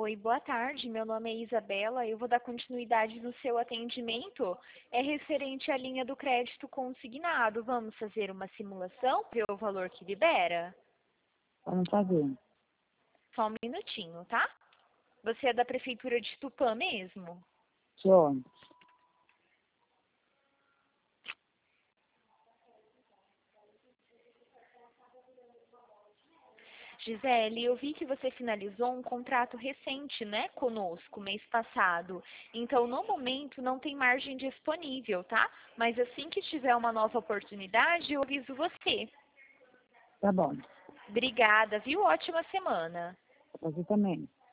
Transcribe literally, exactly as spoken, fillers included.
Oi, boa tarde. Meu nome é Isabela. Eu vou dar continuidade no seu atendimento. É referente à linha do crédito consignado. Vamos fazer uma simulação para ver o valor que libera? Vamos fazer. Só um minutinho, tá? Você é da Prefeitura de Tupã mesmo? Só. Gisele, eu vi que você finalizou um contrato recente, né, conosco, mês passado. Então, no momento, não tem margem disponível, tá? Mas assim que tiver uma nova oportunidade, eu aviso você. Tá bom. Obrigada, viu? Ótima semana. Você também.